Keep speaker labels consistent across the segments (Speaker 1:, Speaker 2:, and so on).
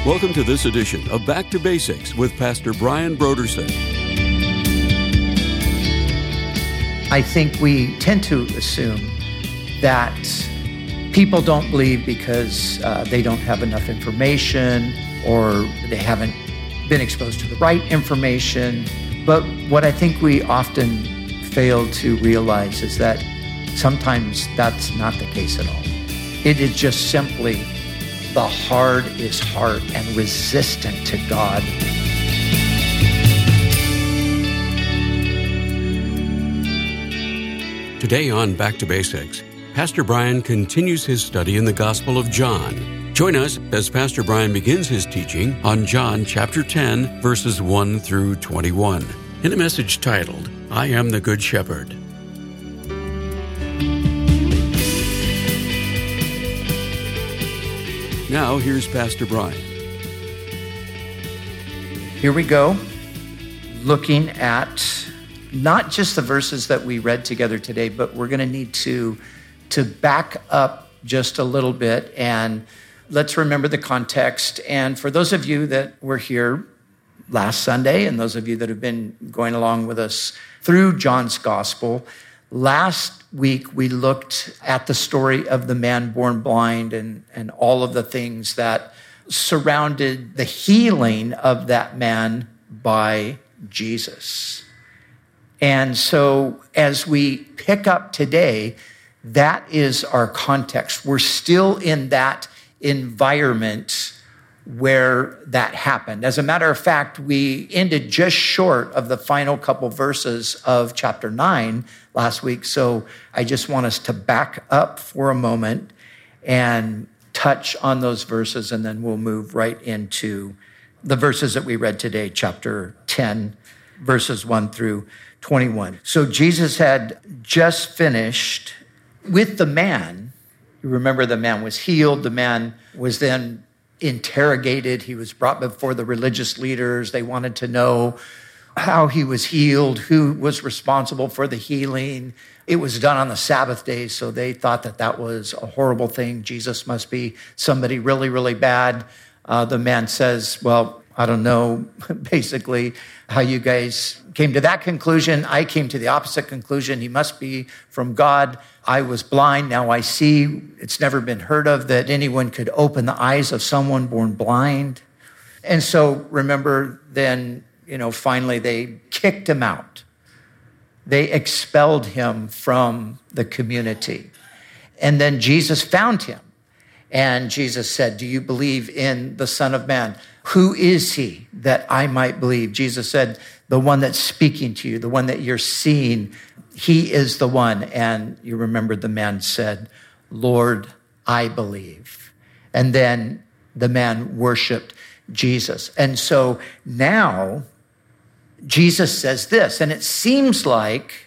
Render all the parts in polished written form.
Speaker 1: Welcome to this edition of Back to Basics with Pastor Brian Broderson.
Speaker 2: I think we tend to assume that people don't believe because they don't have enough information or they haven't been exposed to the right information. But what I think we often fail to realize is that sometimes that's not the case at all. It is just simply the heart is hard and resistant to God.
Speaker 1: Today on Back to Basics, Pastor Brian continues his study in the Gospel of John. Join us as Pastor Brian begins his teaching on John chapter 10, verses 1 through 21, in a message titled, I Am the Good Shepherd. Now, here's Pastor Brian.
Speaker 2: Here we go, looking at not just the verses that we read together today, but we're going to need to back up just a little bit, and let's remember the context. And for those of you that were here last Sunday, and those of you that have been going along with us through John's Gospel, last week we looked at the story of the man born blind and all of the things that surrounded the healing of that man by Jesus. And so as we pick up today, that is our context. We're still in that environment where that happened. As a matter of fact, we ended just short of the final couple verses of chapter 9 last week. So I just want us to back up for a moment and touch on those verses, and then we'll move right into the verses that we read today, chapter 10, verses 1 through 21. So Jesus had just finished with the man. You remember the man was healed. The man was then interrogated. He was brought before the religious leaders. They wanted to know how he was healed, who was responsible for the healing. It was done on the Sabbath day, so they thought that that was a horrible thing. Jesus must be somebody really, really bad. The man says, well, I don't know, basically, how you guys came to that conclusion. I came to the opposite conclusion. He must be from God. I was blind, now I see. It's never been heard of that anyone could open the eyes of someone born blind. And so remember then, finally they kicked him out. They expelled him from the community. And then Jesus found him. And Jesus said, do you believe in the Son of Man? Who is he that I might believe? Jesus said, the one that's speaking to you, the one that you're seeing, he is the one. And you remember the man said, Lord, I believe. And then the man worshiped Jesus. And so now Jesus says this, and it seems like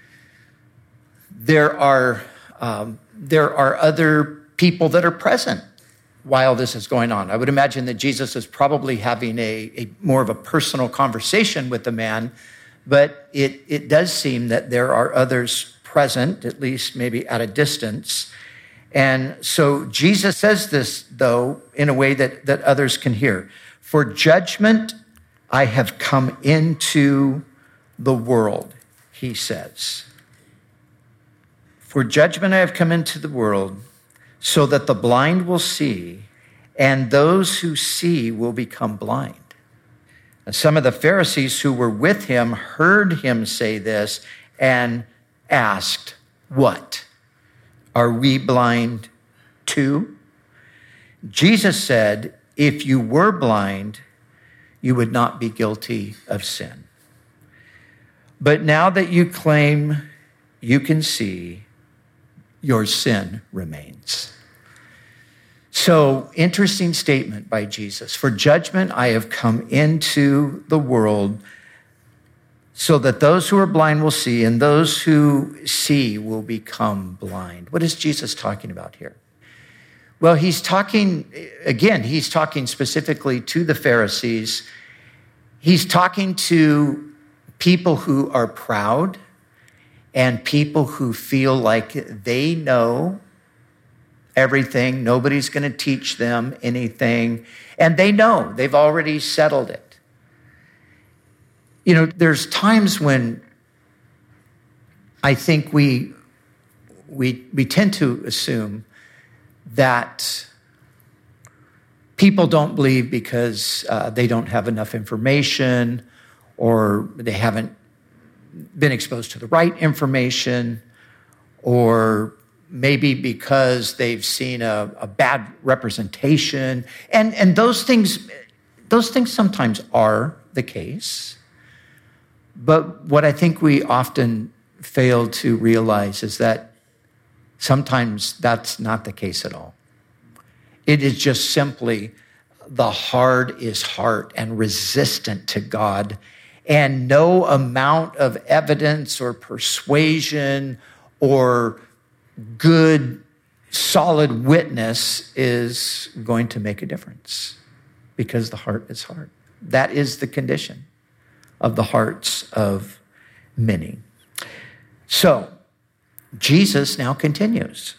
Speaker 2: there are other people that are present while this is going on. I would imagine that Jesus is probably having a more of a personal conversation with the man, but it does seem that there are others present, at least maybe at a distance. And so Jesus says this, though, in a way that others can hear. For judgment I have come into the world, he says. For judgment I have come into the world, so that the blind will see, and those who see will become blind. And some of the Pharisees who were with him heard him say this and asked, what? Are we blind too? Jesus said, if you were blind, you would not be guilty of sin. But now that you claim you can see, your sin remains. So, interesting statement by Jesus. For judgment I have come into the world, so that those who are blind will see, and those who see will become blind. What is Jesus talking about here? Well, he's talking specifically to the Pharisees. He's talking to people who are proud and people who feel like they know everything. Nobody's going to teach them anything. And they know, they've already settled it. You know, there's times when I think we tend to assume that people don't believe because they don't have enough information, or they haven't been exposed to the right information, or maybe because they've seen a bad representation. And those things sometimes are the case. But what I think we often fail to realize is that sometimes that's not the case at all. It is just simply the heart is hard and resistant to God, and no amount of evidence or persuasion or good, solid witness is going to make a difference, because the heart is hard. That is the condition of the hearts of many. So Jesus now continues,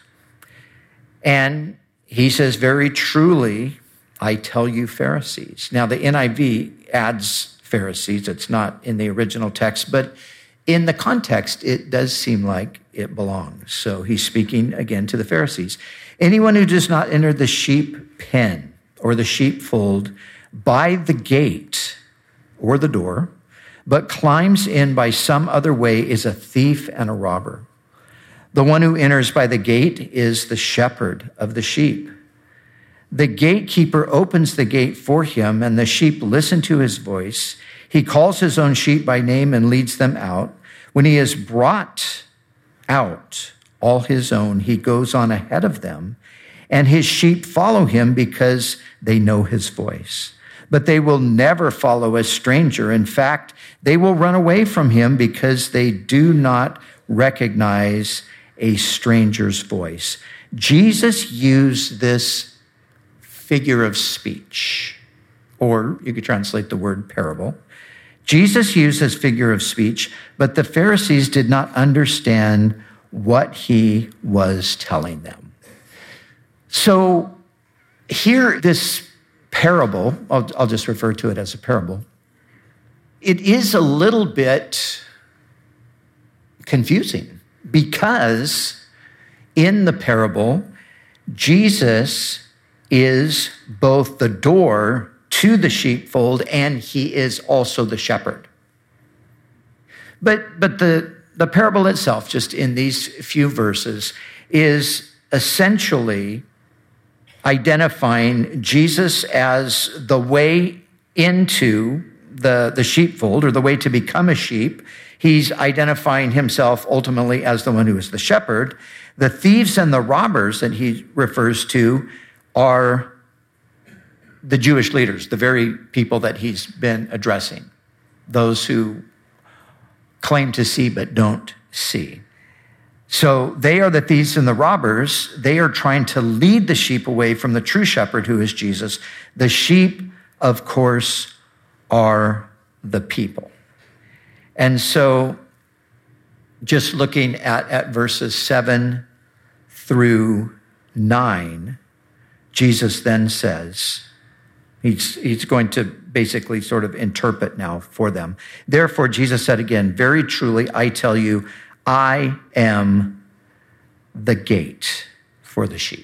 Speaker 2: and he says, very truly, I tell you, Pharisees. Now, the NIV adds Pharisees. It's not in the original text, but in the context, it does seem like it belongs. So he's speaking again to the Pharisees. Anyone who does not enter the sheep pen or the sheepfold by the gate or the door, but climbs in by some other way, is a thief and a robber. The one who enters by the gate is the shepherd of the sheep. The gatekeeper opens the gate for him, and the sheep listen to his voice. He calls his own sheep by name and leads them out. When he has brought out all his own, he goes on ahead of them, and his sheep follow him because they know his voice. But they will never follow a stranger. In fact, they will run away from him because they do not recognize a stranger's voice. Jesus used this figure of speech, or you could translate the word parable. Jesus used this figure of speech, but the Pharisees did not understand what he was telling them. So here, this parable, I'll just refer to it as a parable, it is a little bit confusing, because in the parable, Jesus is both the door to the sheepfold, and he is also the shepherd. But the parable itself, just in these few verses, is essentially identifying Jesus as the way into the sheepfold, or the way to become a sheep. He's identifying himself ultimately as the one who is the shepherd. The thieves and the robbers that he refers to are the Jewish leaders, the very people that he's been addressing, those who claim to see but don't see. So they are the thieves and the robbers. They are trying to lead the sheep away from the true shepherd, who is Jesus. The sheep, of course, are the people. And so just looking at verses 7 through 9, Jesus then says, he's going to basically sort of interpret now for them. Therefore, Jesus said again, very truly, I tell you, I am the gate for the sheep.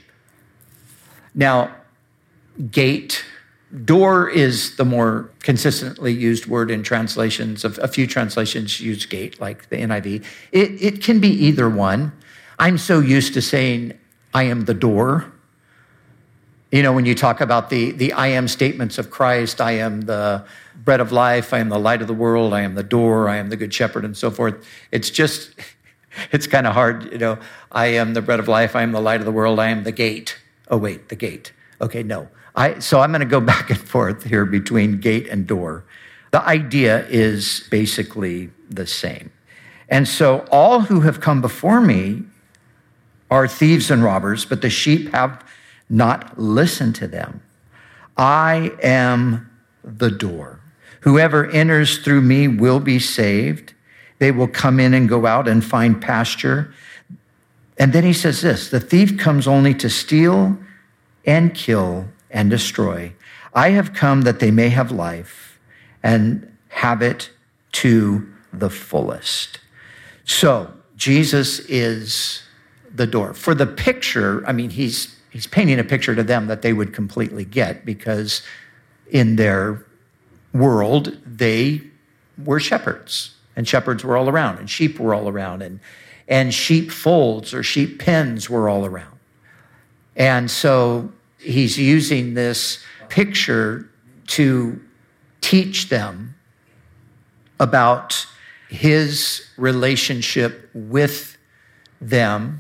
Speaker 2: Now, gate, door is the more consistently used word in translations. A few translations use gate, like the NIV. It can be either one. I'm so used to saying, I am the door. You know, when you talk about the I am statements of Christ, I am the bread of life, I am the light of the world, I am the door, I am the good shepherd, and so forth. It's kind of hard, you know. I am the bread of life, I am the light of the world, I am the gate. Oh, wait, the gate. Okay, no. So I'm going to go back and forth here between gate and door. The idea is basically the same. And so all who have come before me are thieves and robbers, but the sheep have not listened to them. I am the door. Whoever enters through me will be saved. They will come in and go out and find pasture. And then he says this, the thief comes only to steal and kill and destroy. I have come that they may have life and have it to the fullest. So Jesus is the door. For the picture, I mean, he's painting a picture to them that they would completely get, because in their world, they were shepherds, and shepherds were all around, and sheep were all around, and sheep folds or sheep pens were all around. And so he's using this picture to teach them about his relationship with them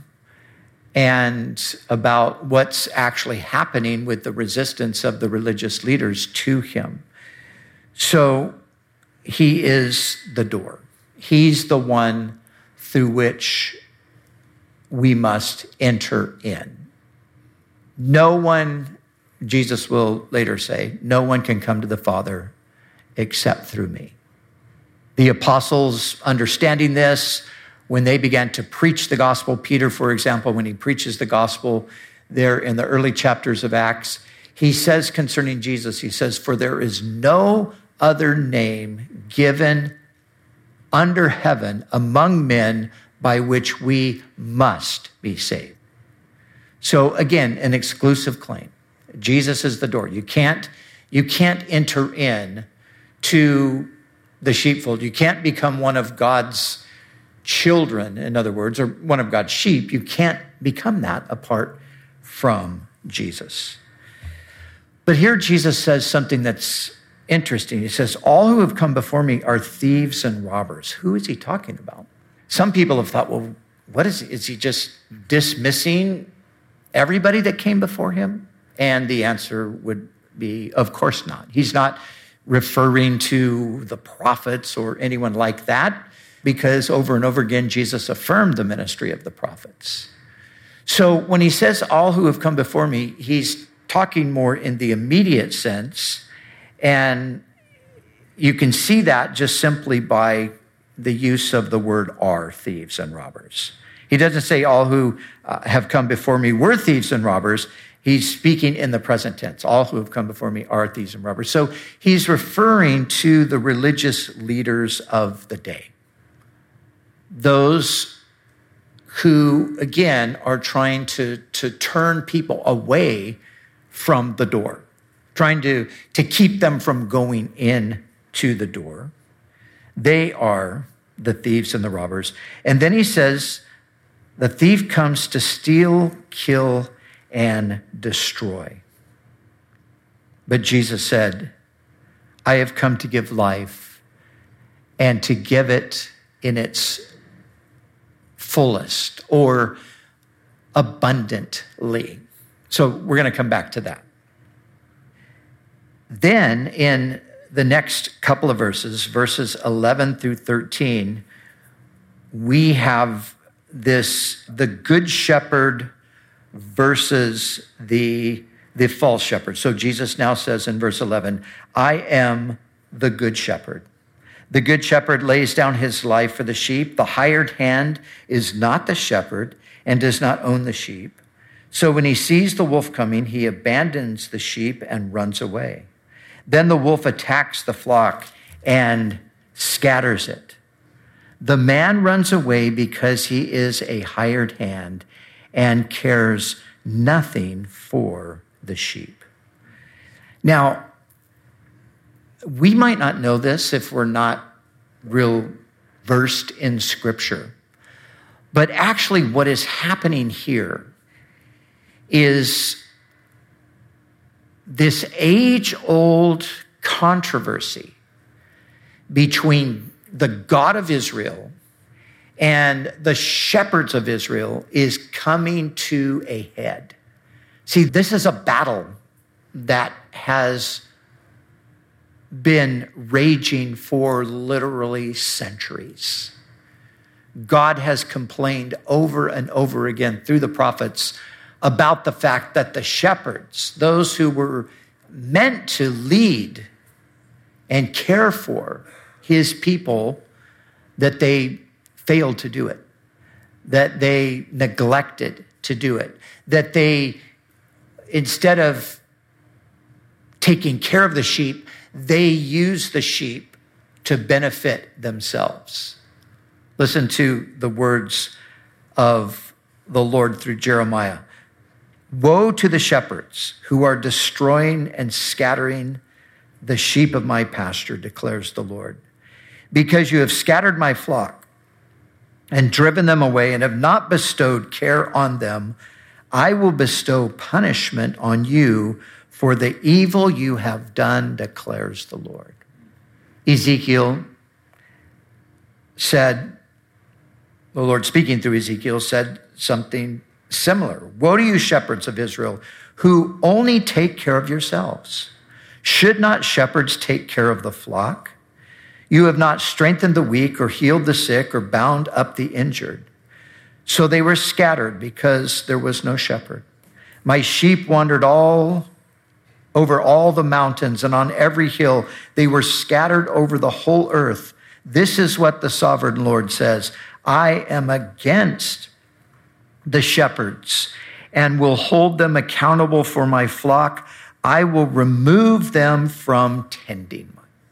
Speaker 2: and about what's actually happening with the resistance of the religious leaders to him. So he is the door. He's the one through which we must enter in. No one, Jesus will later say, no one can come to the Father except through me. The apostles, understanding this, when they began to preach the gospel, Peter, for example, when he preaches the gospel there in the early chapters of Acts, he says concerning Jesus, he says, for there is no other name given under heaven among men by which we must be saved. So again, an exclusive claim. Jesus is the door. You can't enter in to the sheepfold. You can't become one of God's children, in other words, or one of God's sheep. You can't become that apart from Jesus. But here Jesus says something that's interesting. He says, all who have come before me are thieves and robbers. Who is he talking about? Some people have thought, well, what is he just dismissing everybody that came before him? And the answer would be, of course not. He's not referring to the prophets or anyone like that, because over and over again, Jesus affirmed the ministry of the prophets. So when he says all who have come before me, he's talking more in the immediate sense. And you can see that just simply by the use of the word are, thieves and robbers. He doesn't say all who have come before me were thieves and robbers. He's speaking in the present tense. All who have come before me are thieves and robbers. So he's referring to the religious leaders of the day. Those who, again, are trying to turn people away from the door, trying to keep them from going in to the door. They are the thieves and the robbers. And then he says, the thief comes to steal, kill, and destroy. But Jesus said, I have come to give life and to give it in its fullest or abundantly. So we're going to come back to that. Then in the next couple of verses 11 through 13, we have the good shepherd versus the false shepherd. So Jesus now says in verse 11, I am the good shepherd. The good shepherd lays down his life for the sheep. The hired hand is not the shepherd and does not own the sheep. So when he sees the wolf coming, he abandons the sheep and runs away. Then the wolf attacks the flock and scatters it. The man runs away because he is a hired hand and cares nothing for the sheep. Now, we might not know this if we're not real versed in Scripture, but actually what is happening here is this age-old controversy between the God of Israel and the shepherds of Israel is coming to a head. See, this is a battle that has been raging for literally centuries. God has complained over and over again through the prophets about the fact that the shepherds, those who were meant to lead and care for his people, that they failed to do it. that they neglected to do it, that they, instead of taking care of the sheep, they used the sheep to benefit themselves. Listen to the words of the Lord through Jeremiah. Woe to the shepherds who are destroying and scattering the sheep of my pasture, declares the Lord. Because you have scattered my flock and driven them away and have not bestowed care on them, I will bestow punishment on you for the evil you have done, declares the Lord. Ezekiel said, the Lord speaking through Ezekiel said something similar. Woe to you, shepherds of Israel, who only take care of yourselves. Should not shepherds take care of the flock? You have not strengthened the weak or healed the sick or bound up the injured. So they were scattered because there was no shepherd. My sheep wandered all over all the mountains and on every hill. They were scattered over the whole earth. This is what the sovereign Lord says. I am against the shepherds and will hold them accountable for my flock. I will remove them from tending.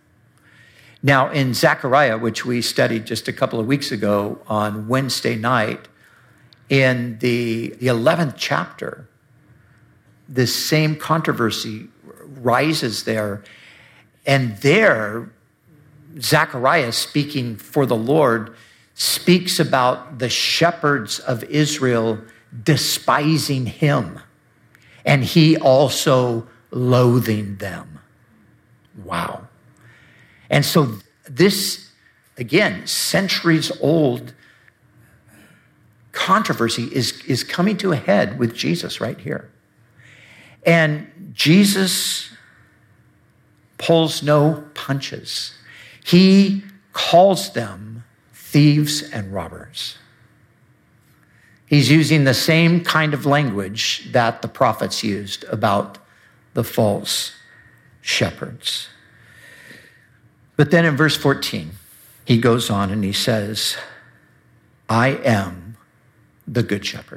Speaker 2: Now, in Zechariah, which we studied just a couple of weeks ago on Wednesday night, in the 11th chapter, this same controversy rises there. And there, Zechariah, speaking for the Lord, speaks about the shepherds of Israel despising him, and he also loathing them. Wow. And so this, again, centuries old controversy is coming to a head with Jesus right here. And Jesus pulls no punches. He calls them thieves and robbers. He's using the same kind of language that the prophets used about the false shepherds. But then in verse 14, he goes on and he says, I am the good shepherd.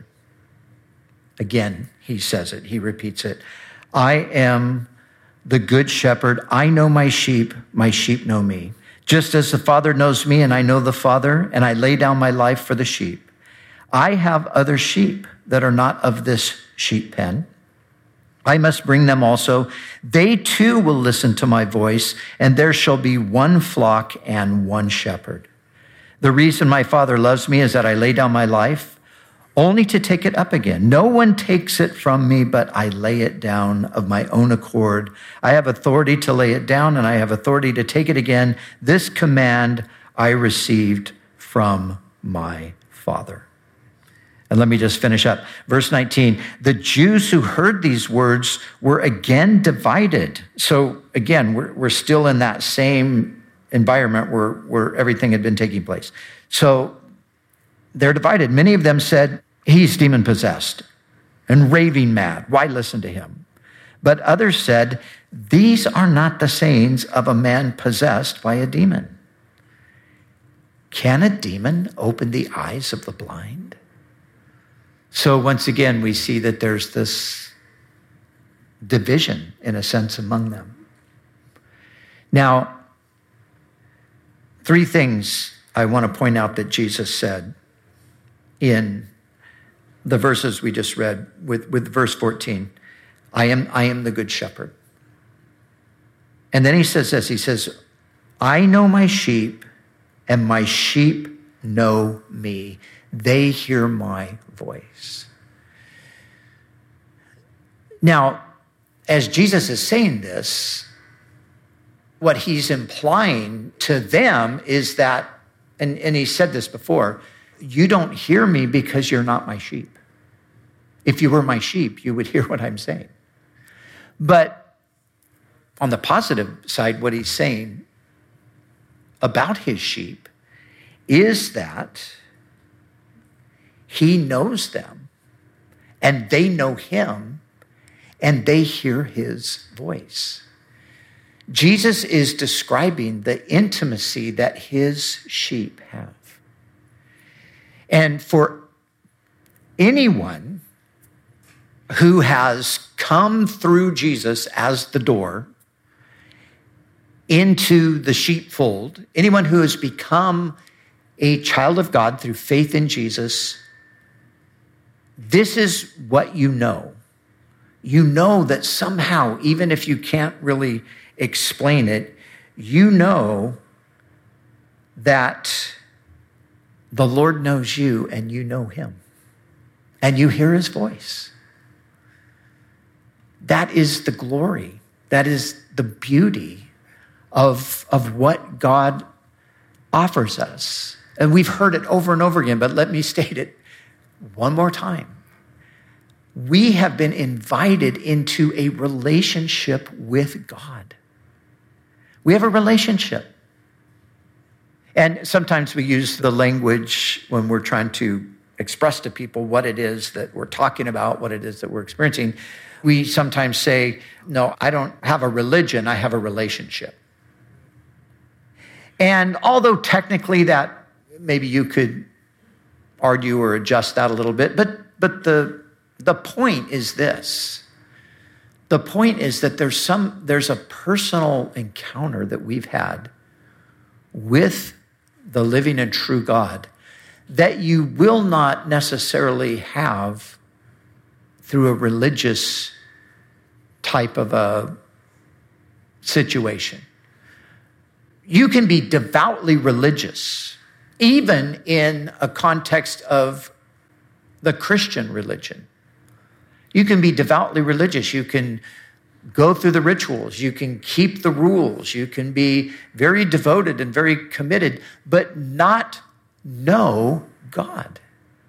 Speaker 2: Again, he says it, he repeats it. I am the good shepherd. I know my sheep know me. Just as the Father knows me and I know the Father, and I lay down my life for the sheep. I have other sheep that are not of this sheep pen. I must bring them also. They too will listen to my voice, and there shall be one flock and one shepherd. The reason my Father loves me is that I lay down my life only to take it up again. No one takes it from me, but I lay it down of my own accord. I have authority to lay it down, and I have authority to take it again. This command I received from my Father. And let me just finish up. Verse 19, the Jews who heard these words were again divided. So again, we're still in that same environment where everything had been taking place. So they're divided. Many of them said, he's demon possessed and raving mad. Why listen to him? But others said, these are not the sayings of a man possessed by a demon. Can a demon open the eyes of the blind? So once again, we see that there's this division, in a sense, among them. Now, three things I want to point out that Jesus said in the verses we just read with verse 14. I am the good shepherd. And then he says this, he says, I know my sheep, and my sheep know me. They hear my voice. Now, as Jesus is saying this, what he's implying to them is that, and he said this before, you don't hear me because you're not my sheep. If you were my sheep, you would hear what I'm saying. But on the positive side, what he's saying about his sheep is that he knows them, and they know him, and they hear his voice. Jesus is describing the intimacy that his sheep have. And for anyone who has come through Jesus as the door into the sheepfold, anyone who has become a child of God through faith in Jesus, this is what you know. You know that somehow, even if you can't really explain it, you know that the Lord knows you and you know him. And you hear his voice. That is the glory. That is the beauty of what God offers us. And we've heard it over and over again, but let me state it one more time. We have been invited into a relationship with God. We have a relationship. And sometimes we use the language when we're trying to express to people what it is that we're talking about, what it is that we're experiencing. We sometimes say, no, I don't have a religion, I have a relationship. And although technically that maybe you could argue or adjust that a little bit, but the point is this. The point is that there's a personal encounter that we've had with the living and true God that you will not necessarily have through a religious type of a situation. You can be devoutly religious, even in a context of the Christian religion. You can be devoutly religious. You can go through the rituals. You can keep the rules. You can be very devoted and very committed, but not know God.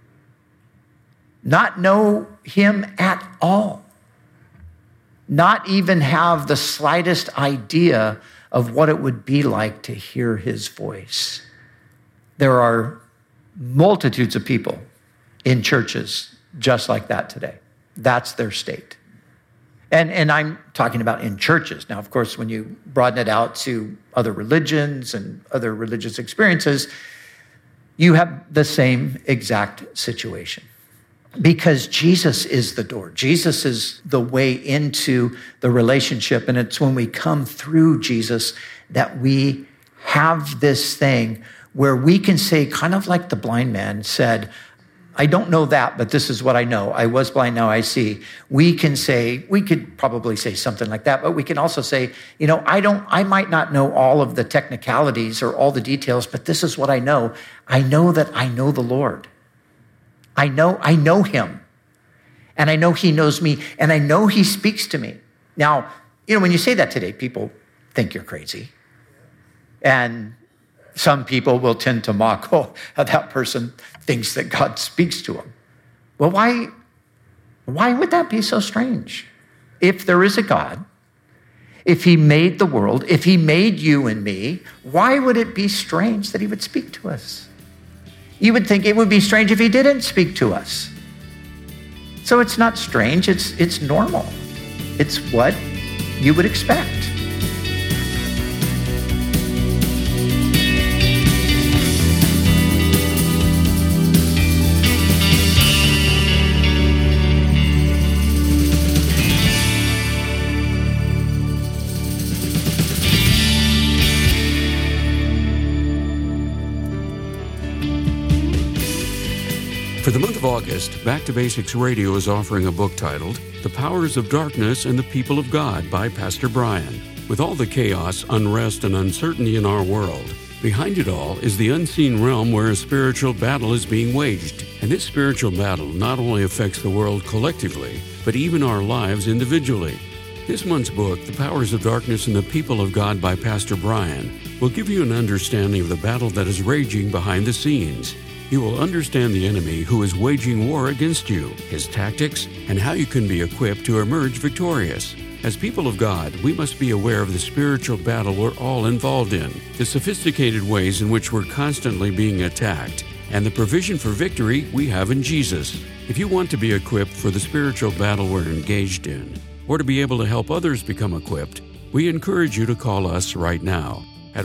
Speaker 2: Not know him at all. Not even have the slightest idea of what it would be like to hear his voice. There are multitudes of people in churches just like that today. That's their state. And I'm talking about in churches. Now, of course, when you broaden it out to other religions and other religious experiences, you have the same exact situation. Because Jesus is the door. Jesus is the way into the relationship. And it's when we come through Jesus that we have this thing where we can say, kind of like the blind man said, I don't know that, but this is what I know. I was blind, now I see. We could probably say something like that, but we can also say, I might not know all of the technicalities or all the details, but this is what I know. I know that I know the Lord. I know him, and I know he knows me, and I know he speaks to me. Now, when you say that today, people think you're crazy. And some people will tend to mock, that person thinks that God speaks to him. Well, why would that be so strange? If there is a God, if he made the world, if he made you and me, why would it be strange that he would speak to us? You would think it would be strange if he didn't speak to us. So it's not strange, it's normal. It's what you would expect.
Speaker 1: For the month of August, Back to Basics Radio is offering a book titled The Powers of Darkness and the People of God by Pastor Brian. With all the chaos, unrest, and uncertainty in our world, behind it all is the unseen realm where a spiritual battle is being waged. And this spiritual battle not only affects the world collectively, but even our lives individually. This month's book, The Powers of Darkness and the People of God by Pastor Brian, will give you an understanding of the battle that is raging behind the scenes. You will understand the enemy who is waging war against you, his tactics, and how you can be equipped to emerge victorious. As people of God, we must be aware of the spiritual battle we're all involved in, the sophisticated ways in which we're constantly being attacked, and the provision for victory we have in Jesus. If you want to be equipped for the spiritual battle we're engaged in, or to be able to help others become equipped, we encourage you to call us right now. at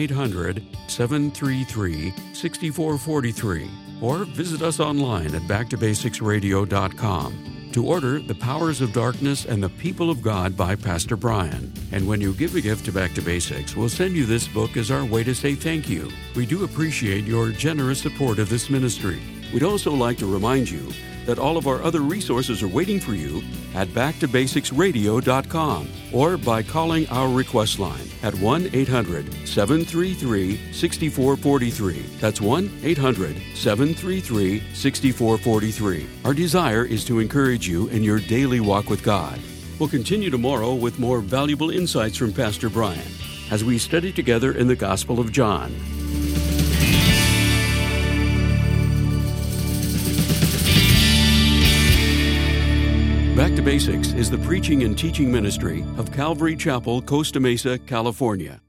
Speaker 1: 1-800-733-6443 or visit us online at backtobasicsradio.com to order The Powers of Darkness and the People of God by Pastor Brian. And when you give a gift to Back to Basics, we'll send you this book as our way to say thank you. We do appreciate your generous support of this ministry. We'd also like to remind you that all of our other resources are waiting for you at backtobasicsradio.com or by calling our request line at 1-800-733-6443. That's 1-800-733-6443. Our desire is to encourage you in your daily walk with God. We'll continue tomorrow with more valuable insights from Pastor Brian as we study together in the Gospel of John. Back to Basics is the preaching and teaching ministry of Calvary Chapel, Costa Mesa, California.